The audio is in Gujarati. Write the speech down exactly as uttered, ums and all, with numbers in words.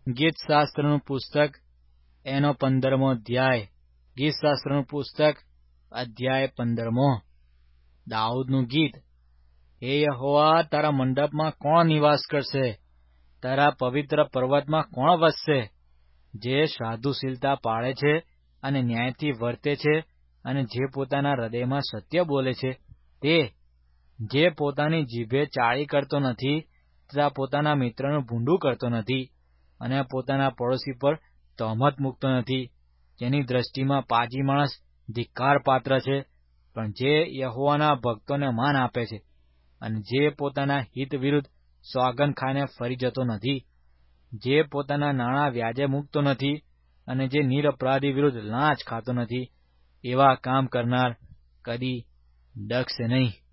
ગીતશાસ્ત્રનું પુસ્તક એનો પંદરમો અધ્યાય. ગીતશાસ્ત્રનું પુસ્તક અધ્યાય પંદરમો. દાઉદનું ગીત. હે યહોવા, તારા મંડપમાં કોણ નિવાસ કરશે? તારા પવિત્ર પર્વતમાં કોણ વસશે? જે સાધુશીલતા પાળે છે અને ન્યાયથી વર્તે છે, અને જે પોતાના હૃદયમાં સત્ય બોલે છે, તે જે પોતાની જીભે ચાળી કરતો નથી તથા પોતાના મિત્રનું ભૂંડું કરતો નથી, અને પોતાના પડોશી પર તહોમત મૂકતો નથી, જેની દ્રષ્ટિમાં પાજી માણસ ધિક્કાર પાત્ર છે, પણ જે યહોવાના ભક્તોને માન આપે છે, અને જે પોતાના હિત વિરુદ્ધ સોગંદ ખાઈને ફરી જતો નથી, જે પોતાના નાણાં વ્યાજે મૂકતો નથી, અને જે નિરપરાધી વિરુદ્ધ લાંચ ખાતો નથી, એવા કામ કરનાર કદી ડગશે નહીં.